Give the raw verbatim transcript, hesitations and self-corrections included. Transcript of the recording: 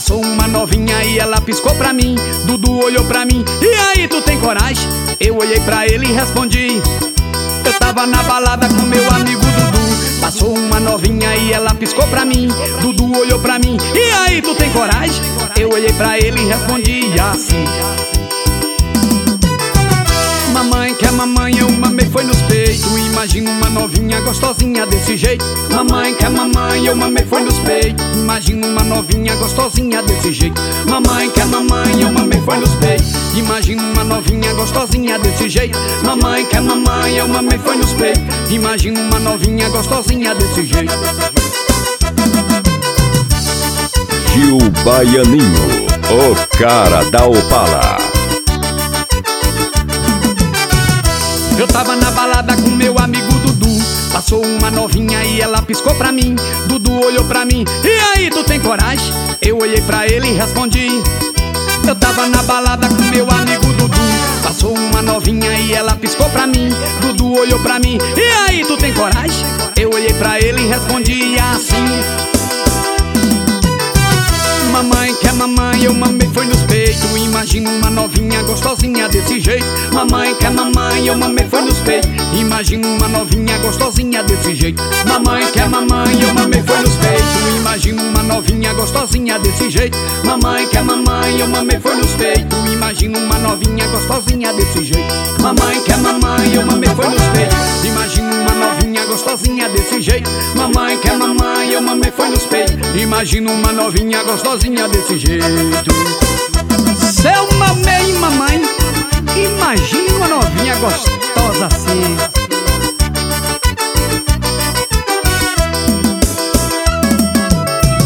Passou uma novinha e ela piscou pra mim. Dudu olhou pra mim: e aí, tu tem coragem? Eu olhei pra ele e respondi: eu tava na balada com meu amigo Dudu. Passou uma novinha e ela piscou pra mim. Dudu olhou pra mim: e aí, tu tem coragem? Eu olhei pra ele e respondi assim: mamãe quer mamãe, eu mamei foi nos peitos. Imagina uma novinha gostosinha desse jeito. Mamãe quer mamãe, eu mamei foi nos peitos. Imagina uma novinha gostosinha desse jeito. Mamãe quer mamãe, eu mamei foi nos peitos. Imagina uma novinha gostosinha desse jeito. Mamãe quer mamãe, eu mamei foi nos peitos. Imagina uma novinha gostosinha desse jeito. Gil Baianinho, o cara da Opala. Eu tava na balada com meu amigo Dudu. Passou uma novinha e ela piscou pra mim. Dudu olhou pra mim: e aí, tu tem coragem? Eu olhei pra ele e respondi: eu tava na balada com meu amigo Dudu. Passou uma novinha e ela piscou pra mim. Dudu olhou pra mim: e aí, tu tem coragem? Eu olhei pra ele e respondi assim: mamãe quer mamãe, eu mamei foi nos peitos. Imagina uma novinha gostosinha desse jeito. Mamãe quer mamãe, eu mamei foi nos peitos. Imagina uma novinha gostosinha desse jeito. Mamãe quer mamãe, eu mamei foi nos peitos. Imagina uma novinha gostosinha desse jeito. Mamãe quer mamãe, eu mamei foi nos peitos. Imagina uma novinha gostosinha desse jeito. Mamãe quer mamãe, eu mamei foi nos peitos. Imagina uma novinha gostosinha desse jeito. Mamãe quer mamãe, eu mamei foi nos peitos. Imagina uma novinha gostosinha desse jeito.